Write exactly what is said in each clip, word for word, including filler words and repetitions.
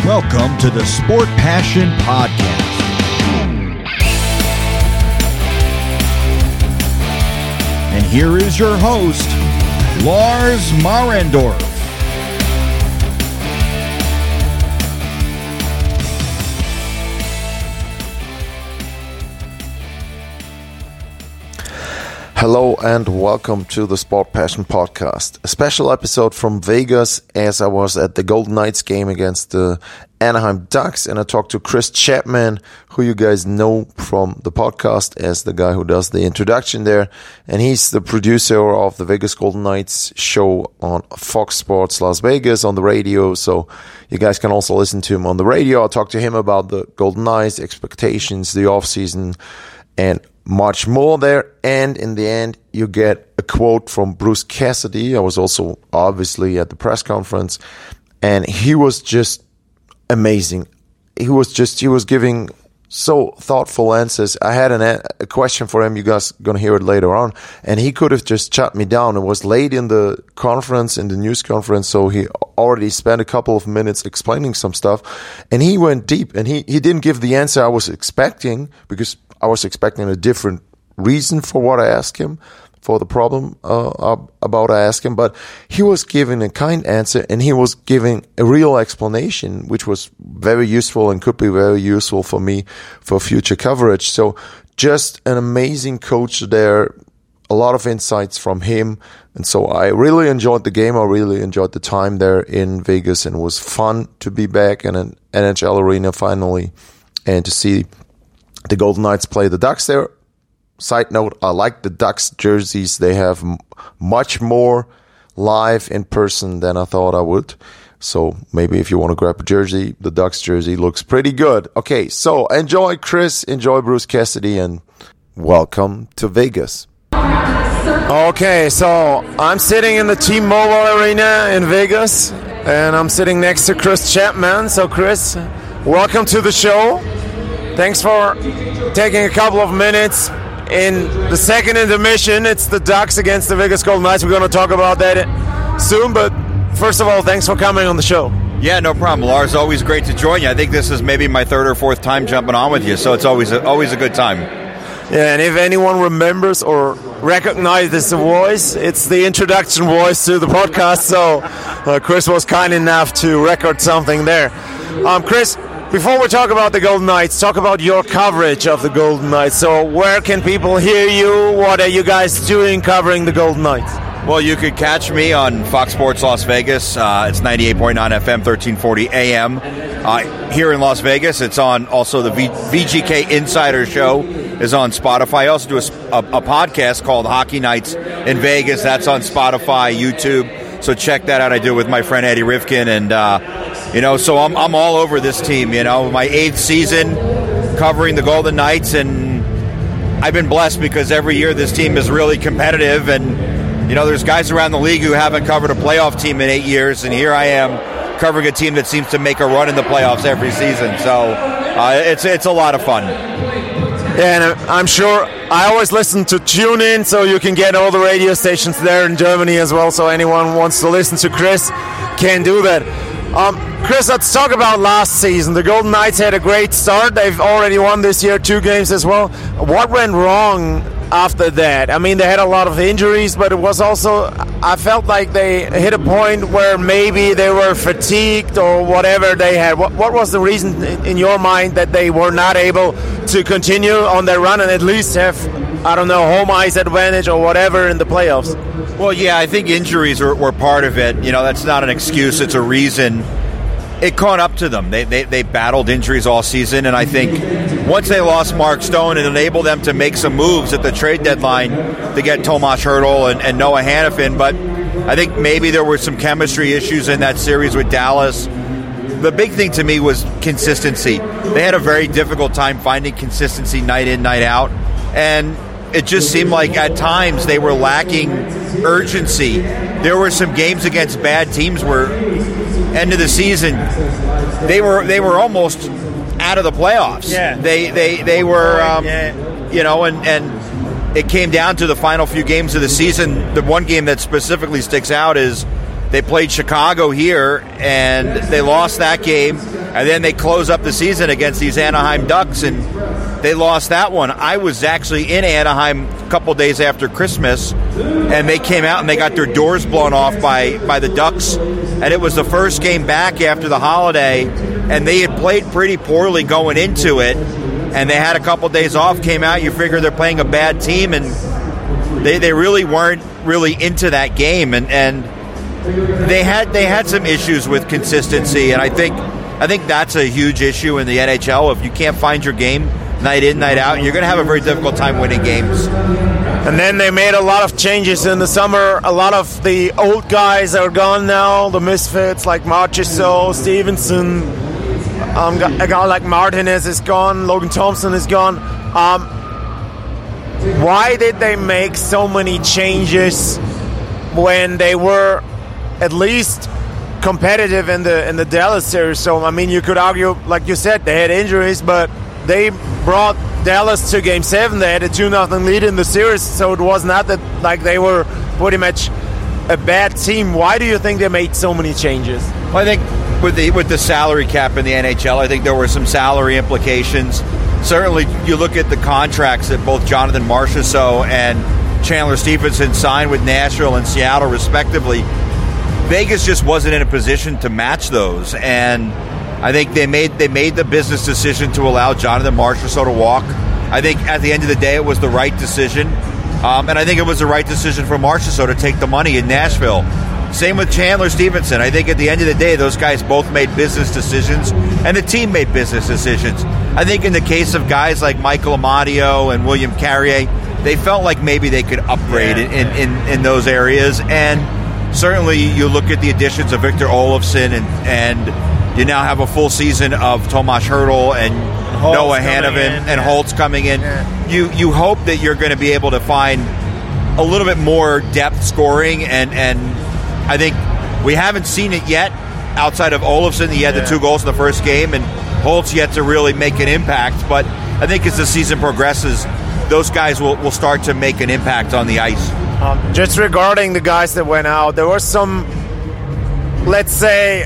Welcome to the Sport Passion Podcast. And here is your host, Lars Marendorf. Hello and welcome to the Sport Passion Podcast. A special episode from Vegas as I was at the Golden Knights game against the Anaheim Ducks, and I talked to Chris Chapman, who you guys know from the podcast as the guy who does the introduction there, and he's the producer of the Vegas Golden Knights show on Fox Sports Las Vegas on the radio, so you guys can also listen to him on the radio. I talked to him about the Golden Knights, expectations, the offseason, and much more there. And in the end, you get a quote from Bruce Cassidy. I was also obviously at the press conference, and he was just amazing. He was just, he was giving so thoughtful answers. I had an, a question for him. You guys are going to hear it later on. And he could have just shut me down. It was late in the conference, in the news conference, so he already spent a couple of minutes explaining some stuff. And he went deep, and he, he didn't give the answer I was expecting, because I was expecting a different reason for what I asked him, for the problem uh, about I asked him. But he was giving a kind answer, and he was giving a real explanation, which was very useful and could be very useful for me for future coverage. So just an amazing coach there, a lot of insights from him. And so I really enjoyed the game. I really enjoyed the time there in Vegas, and it was fun to be back in an N H L arena finally and to see the Golden Knights play the Ducks there. Side note, I like the Ducks jerseys. They have m- much more live in person than I thought I would. So maybe if you want to grab a jersey, the Ducks jersey looks pretty good. Okay, so enjoy Chris, enjoy Bruce Cassidy, and welcome to Vegas. Okay, so I'm sitting in the T-Mobile Arena in Vegas, and I'm sitting next to Chris Chapman. So Chris, welcome to the show. Thanks for taking a couple of minutes in the second intermission. It's the Ducks against the Vegas Golden Knights. We're going to talk about that soon, but first of all, thanks for coming on the show. Yeah, no problem, Lars. Always great to join you. I think this is maybe my third or fourth time jumping on with you, so it's always a, always a good time. Yeah, and if anyone remembers or recognizes the voice, it's the introduction voice to the podcast, so uh, Chris was kind enough to record something there. Um, Chris, before we talk about the Golden Knights, talk about your coverage of the Golden Knights. So where can people hear you? What are you guys doing covering the Golden Knights? Well, you could catch me on Fox Sports Las Vegas. Uh, it's ninety-eight point nine F M, thirteen forty A M. Uh, here in Las Vegas, it's on also the v- VGK Insider Show is on Spotify. I also do a, a, a podcast called Hockey Nights in Vegas. That's on Spotify, YouTube. So check that out. I do it with my friend Eddie Rivkin, and uh, you know, so I'm I'm all over this team. You know, my eighth season covering the Golden Knights, and I've been blessed because every year this team is really competitive. And you know, there's guys around the league who haven't covered a playoff team in eight years, and here I am covering a team that seems to make a run in the playoffs every season. So uh, it's it's a lot of fun. Yeah, and I'm sure I always listen to TuneIn, so you can get all the radio stations there in Germany as well. So anyone who wants to listen to Chris can do that. Um, Chris, let's talk about last season. The Golden Knights had a great start. They've already won this year two games as well. What went wrong after that? I mean, they had a lot of injuries, but it was also, I felt like they hit a point where maybe they were fatigued or whatever they had. What, what was the reason in your mind that they were not able to continue on their run and at least have, I don't know, home ice advantage or whatever in the playoffs? Well, yeah, I think injuries were, were part of it. You know, that's not an excuse. It's a reason. It caught up to them. They, they they battled injuries all season, and I think once they lost Mark Stone, it enabled them to make some moves at the trade deadline to get Tomas Hertl and, and Noah Hanifin. But I think maybe there were some chemistry issues in that series with Dallas. The big thing to me was consistency. They had a very difficult time finding consistency night in, night out, and it just seemed like at times they were lacking urgency. There were some games against bad teams where end of the season they were they were almost out of the playoffs. Yeah. They they they were um, yeah. you know, and and it came down to the final few games of the season. The one game that specifically sticks out is they played Chicago here, and they lost that game, and then they close up the season against these Anaheim Ducks, and they lost that one. I was actually in Anaheim a couple days after Christmas, and they came out and they got their doors blown off by, by the Ducks, and it was the first game back after the holiday, and they had played pretty poorly going into it, and they had a couple days off, came out, you figure they're playing a bad team, and they, they really weren't really into that game, and, and they had they had some issues with consistency, and I think I think that's a huge issue in the N H L. If you can't find your game night in, night out, you're going to have a very difficult time winning games. And then they made a lot of changes in the summer. A lot of the old guys are gone now, the misfits like Marchessault, Stevenson, um, a guy like Martinez is gone, Logan Thompson is gone. Um, why did they make so many changes when they were at least competitive in the in the Dallas series? So I mean, you could argue, like you said, they had injuries, but they brought Dallas to Game Seven. They had a two nothing lead in the series, so it was not that like they were pretty much a bad team. Why do you think they made so many changes? Well, I think with the with the salary cap in the N H L, I think there were some salary implications. Certainly, you look at the contracts that both Jonathan Marchessault and Chandler Stephenson signed with Nashville and Seattle, respectively. Vegas just wasn't in a position to match those, and I think they made they made the business decision to allow Jonathan Marchessault to walk. I think at the end of the day, it was the right decision, um, and I think it was the right decision for Marchessault to take the money in Nashville. Same with Chandler Stephenson. I think at the end of the day, those guys both made business decisions, and the team made business decisions. I think in the case of guys like Michael Amadio and William Carrier, they felt like maybe they could upgrade yeah. in, in, in those areas, and certainly you look at the additions of Victor Olofsson, and, and you now have a full season of Tomas Hertl and Holtz Noah Hanifin and yeah. Holtz coming in. Yeah. You you hope that you're going to be able to find a little bit more depth scoring, and, and I think we haven't seen it yet outside of Olofsson. He had yeah. the two goals in the first game, and Holtz yet to really make an impact. But I think as the season progresses, those guys will, will start to make an impact on the ice. Um, just regarding the guys that went out, there were some, let's say,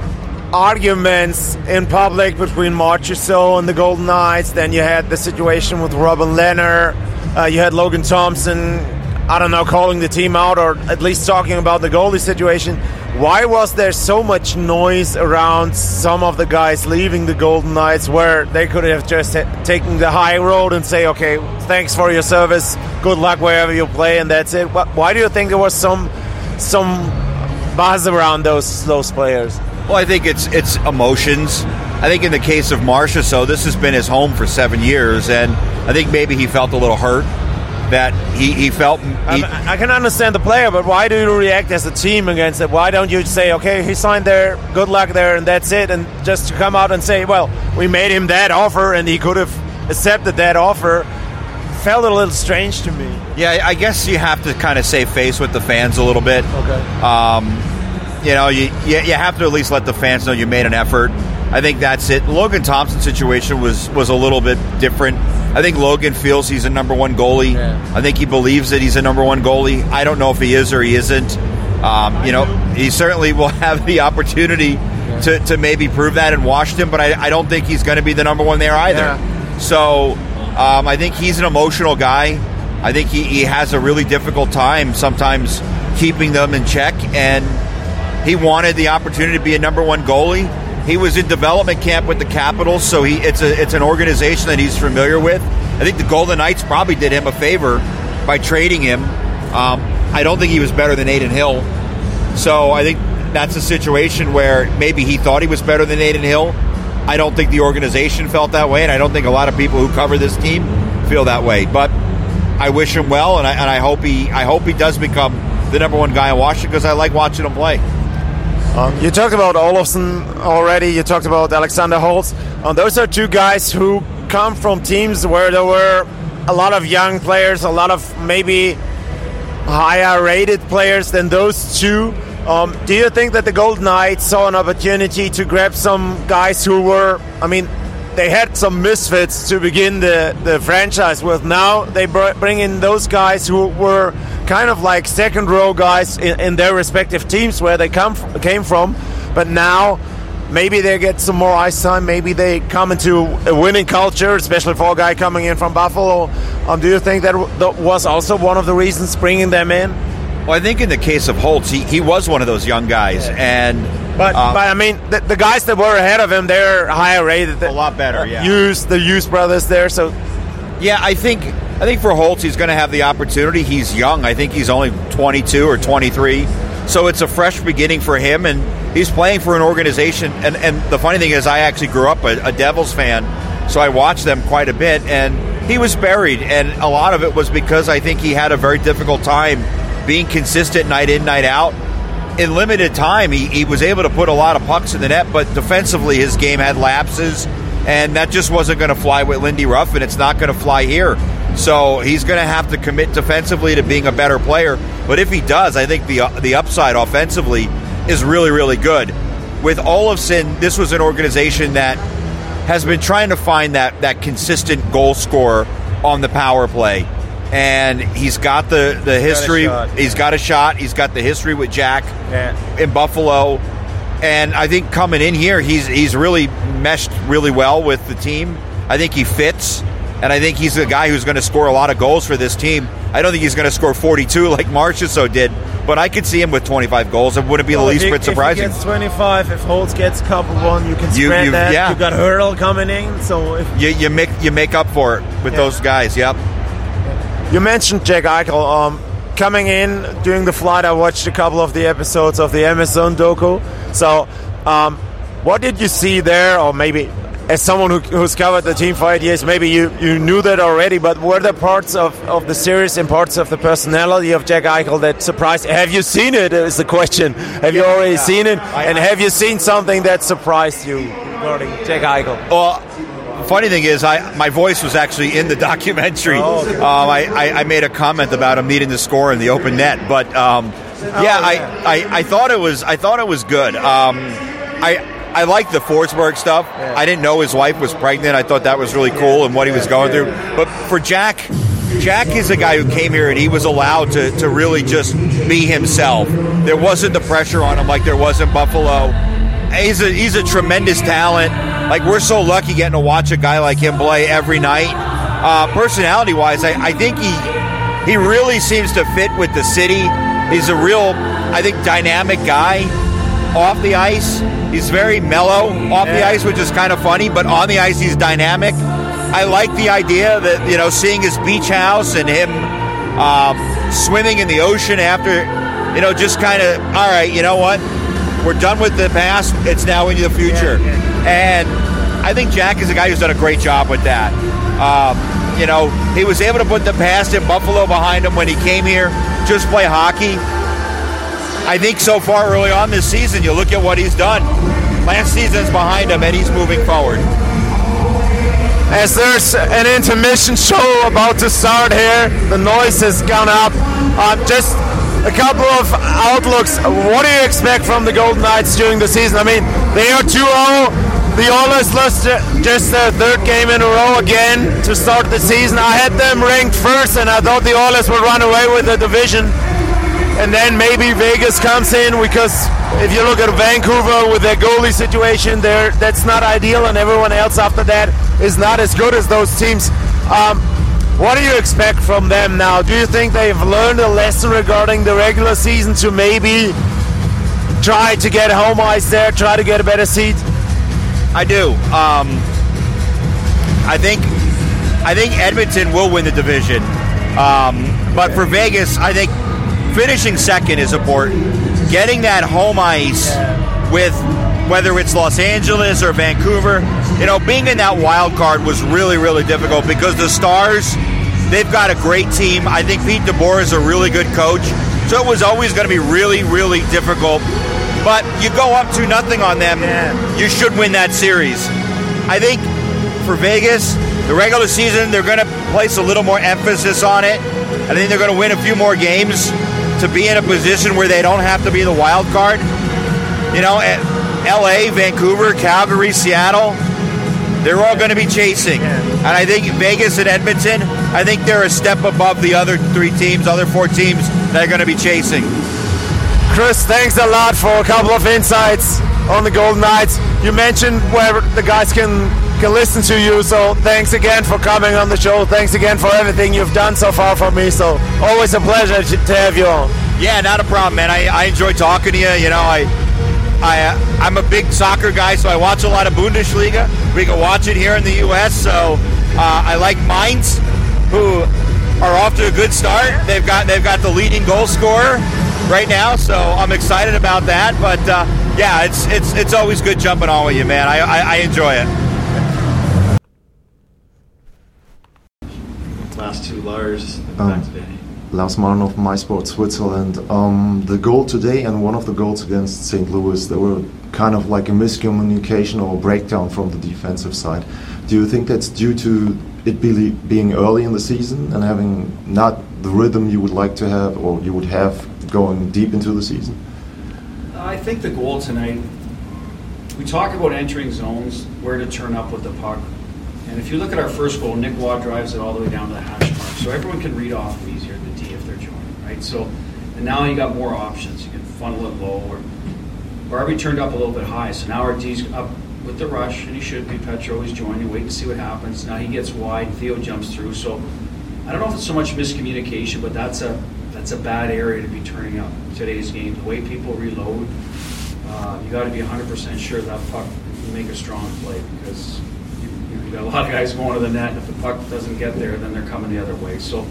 arguments in public between Marchessault and the Golden Knights. Then you had the situation with Robin Lehner. Uh, you had Logan Thompson, I don't know, calling the team out, or at least talking about the goalie situation. Why was there so much noise around some of the guys leaving the Golden Knights, where they could have just ha- taken the high road and say, okay, thanks for your service, good luck wherever you play, and that's it? Why do you think there was some some buzz around those those players? Well, I think it's it's emotions. I think in the case of Marchessault, this has been his home for seven years, and I think maybe he felt a little hurt. That he, he felt... He, I, I can understand the player, but why do you react as a team against it? Why don't you say, okay, he signed there, good luck there, and that's it, and just to come out and say, well, we made him that offer, and he could have accepted that offer, felt a little strange to me. Yeah, I guess you have to kind of save face with the fans a little bit. Okay. Um, you know, you, you you have to at least let the fans know you made an effort. I think that's it. Logan Thompson's situation was, was a little bit different. I think Logan feels he's a number one goalie. Yeah. I think he believes that he's a number one goalie. I don't know if he is or he isn't. Um, you know, he certainly will have the opportunity yeah. to, to maybe prove that in Washington, but I, I don't think he's going to be the number one there either. Yeah. So um, I think he's an emotional guy. I think he, he has a really difficult time sometimes keeping them in check, and he wanted the opportunity to be a number one goalie. He was in development camp with the Capitals, so he it's a it's an organization that he's familiar with. I think the Golden Knights probably did him a favor by trading him. Um, I don't think he was better than Adin Hill. So I think that's a situation where maybe he thought he was better than Adin Hill. I don't think the organization felt that way, and I don't think a lot of people who cover this team feel that way. But I wish him well, and I, and I hope he I hope he does become the number one guy in Washington, because I like watching him play. Um, you talked about Olofsson already. You talked about Alexander Holtz. Um, those are two guys who come from teams where there were a lot of young players, a lot of maybe higher rated players than those two. Um, do you think that the Golden Knights saw an opportunity to grab some guys who were, I mean, they had some misfits to begin the, the franchise with. Now they br- bring in those guys who were kind of like second row guys in, in their respective teams where they come came from, but now maybe they get some more ice time. Maybe they come into a winning culture, especially for a guy coming in from Buffalo. Um, do you think that, that was also one of the reasons bringing them in? Well, I think in the case of Holtz, he, he was one of those young guys, yeah. and but uh, but I mean the, the guys that were ahead of him, they're higher rated, a lot better. Yeah, Hughes, the Hughes brothers there. So yeah, I think I think for Holtz, he's going to have the opportunity. He's young. I think he's only twenty-two or twenty-three, so it's a fresh beginning for him, and he's playing for an organization. And, and the funny thing is, I actually grew up a, a Devils fan, so I watched them quite a bit, and he was buried, and a lot of it was because I think he had a very difficult time being consistent night in, night out. In limited time, he, he was able to put a lot of pucks in the net, but defensively his game had lapses, and that just wasn't going to fly with Lindy Ruff, and it's not going to fly here. So he's going to have to commit defensively to being a better player. But if he does, I think the the upside offensively is really, really good. With Olofsson, this was an organization that has been trying to find that, that consistent goal scorer on the power play. And he's got the, the he's history. Got he's got a shot. He's got the history with Jack yeah. in Buffalo. And I think coming in here, he's he's really meshed really well with the team. I think he fits. And I think he's a guy who's going to score a lot of goals for this team. I don't think he's going to score forty-two like Marchessault did, but I could see him with twenty-five goals. It wouldn't be well, the least bit surprising. If he gets twenty-five, if Holtz gets a couple one, you can spread you, that. Yeah. You've got Hurdle coming in. so if you, you, make, you make up for it with yeah. those guys, yep. You mentioned Jack Eichel. Um, coming in, during the flight, I watched a couple of the episodes of the Amazon docu. So, um, what did you see there? Or maybe, as someone who, who's covered the team for eight years, maybe you, you knew that already, but were there parts of, of the series and parts of the personality of Jack Eichel that surprised? Have you seen it, is the question. Have you already yeah. seen it? I, and have you seen something that surprised you regarding Jack Eichel? Well, funny thing is, I my voice was actually in the documentary. Oh, okay. um, I, I, I made a comment about him needing to score in the open net, but um, yeah, oh, yeah. I, I, I thought it was I thought it was good. Um, I I like the Forsberg stuff. Yeah. I didn't know his wife was pregnant. I thought that was really cool and what he was going through. But for Jack, Jack is a guy who came here and he was allowed to to really just be himself. There wasn't the pressure on him like there was in Buffalo. He's a he's a tremendous talent. Like, we're so lucky getting to watch a guy like him play every night. Uh, personality-wise, I, I think he he really seems to fit with the city. He's a real, I think, dynamic guy off the ice. He's very mellow off yeah. the ice, which is kind of funny, but on the ice he's dynamic. I like the idea that, you know, seeing his beach house and him um, swimming in the ocean after, you know, just kind of, all right, you know what? We're done with the past. It's now into the future. Yeah, yeah. And I think Jack is a guy who's done a great job with that. Um, you know, he was able to put the past in Buffalo behind him when he came here, just play hockey. I think so far early on this season, you look at what he's done. Last season's behind him, and he's moving forward. As there's an intermission show about to start here, the noise has gone up. Um, just a couple of outlooks. What do you expect from the Golden Knights during the season? I mean, they are two oh. The Oilers lost just their third game in a row again to start the season. I had them ranked first, and I thought the Oilers would run away with the division. And then maybe Vegas comes in, because if you look at Vancouver with their goalie situation, there that's not ideal, and everyone else after that is not as good as those teams. Um, what do you expect from them now? Do you think they've learned a lesson regarding the regular season to maybe try to get home ice there, try to get a better seat? I do. Um, I think I think Edmonton will win the division. Um, but for Vegas, I think finishing second is important. Getting that home ice with whether it's Los Angeles or Vancouver, you know, being in that wild card was really, really difficult because the Stars, they've got a great team. I think Pete DeBoer is a really good coach. So it was always going to be really, really difficult. But you go up to nothing on them, yeah. you should win that series. I think for Vegas, the regular season, they're going to place a little more emphasis on it. I think they're going to win a few more games to be in a position where they don't have to be the wild card. You know, L A, Vancouver, Calgary, Seattle, they're all going to be chasing. Yeah. And I think Vegas and Edmonton, I think they're a step above the other three teams, other four teams. they're going to be chasing. Chris, thanks a lot for a couple of insights on the Golden Knights. You mentioned where the guys can, can listen to you, so thanks again for coming on the show. Thanks again for everything you've done so far for me. So always a pleasure to have you on. Yeah, not a problem, man. I, I enjoy talking to you. You know, I, I, uh, I'm a big soccer guy, so I watch a lot of Bundesliga. We can watch it here in the U S, so uh, I like Mainz, who are off to a good start. They've got they've got the leading goal scorer right now, so I'm excited about that. But uh, yeah, it's it's it's always good jumping on with you, man. I I, I enjoy it. Last two, Lars. Um, back today. Lars Marendorf, MySport Switzerland. Um, the goal today and one of the goals against Saint Louis, they were kind of like a miscommunication or a breakdown from the defensive side. Do you think that's due to it be, being early in the season and having not the rhythm you would like to have or you would have going deep into the season? I think the goal tonight, we talk about entering zones, where to turn up with the puck. And if you look at our first goal, Nick Waugh drives it all the way down to the hash mark. So everyone can read off easier, the D if they're joining, right? So, and now you got more options. You can funnel it low, or Barbie turned up a little bit high. So now our D's up with the rush, and he should be. Petro, he's joining, wait to see what happens. Now he gets wide, Theo jumps through. So I don't know if it's so much miscommunication, but that's a that's a bad area to be turning up today's game. The way people reload, uh, you got to be one hundred percent sure that puck can make a strong play, because you, you know, you got a lot of guys going to the net, and if the puck doesn't get there, then they're coming the other way. So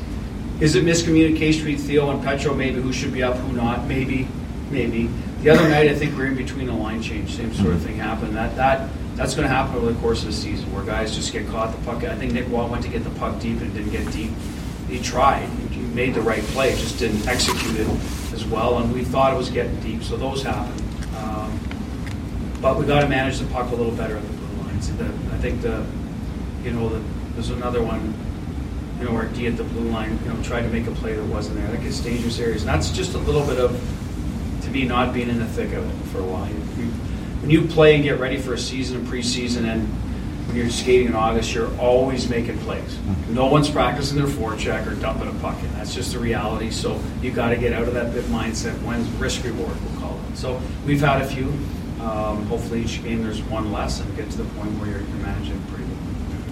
is it miscommunication between Theo and Petro? Maybe who should be up, who not? Maybe, maybe. The other night, I think we're in between a line change. Same sort of thing happened. That that that's going to happen over the course of the season, where guys just get caught the puck. I think Nick Waugh went to get the puck deep and didn't get deep. He tried. He made the right play, just didn't execute it as well. And we thought it was getting deep, so those happen. Um, but we got to manage the puck a little better at the blue lines. The, I think the, you know, the, there's another one. You know, our D at the blue line, you know, tried to make a play that wasn't there. I think it's dangerous areas, and that's just a little bit of, to me, not being in the thick of it for a while. You, when you play and get ready for a season, a preseason, and when you're skating in August, you're always making plays. No one's practicing their forecheck or dumping a puck in. That's just the reality. So you got to get out of that bit mindset. When's risk reward, we'll call it. So we've had a few. Um, hopefully each game there's one less and get to the point where you're, you're managing pretty well.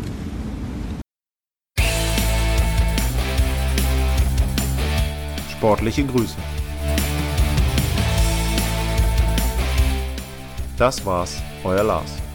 Sportliche Grüße. Das war's, euer Lars.